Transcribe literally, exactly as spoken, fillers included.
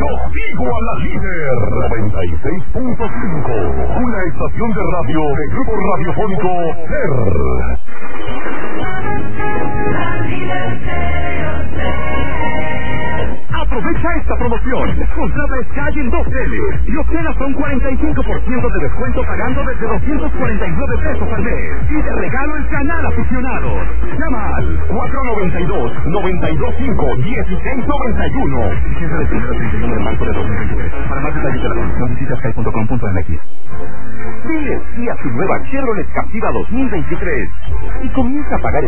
Contigo a la líder. noventa y seis punto cinco. Una estación de radio de Grupo Radiofónico Ser. Aprovecha esta promoción. Contrata Sky en dos L y obtén hasta un cuarenta y cinco por ciento de descuento pagando desde doscientos cuarenta y nueve pesos al mes. Y de regalo el canal aficionados. Llama al cuatro noventa y dos, noventa y dos cinco, dieciséis noventa y uno. Vigencia del primero al treinta y uno de marzo de dos mil veintitrés. Para más detalles de la promoción visita sky punto com punto m x. Dile sí a su nueva Chevrolet Captiva dos mil veintitrés y comienza a pagar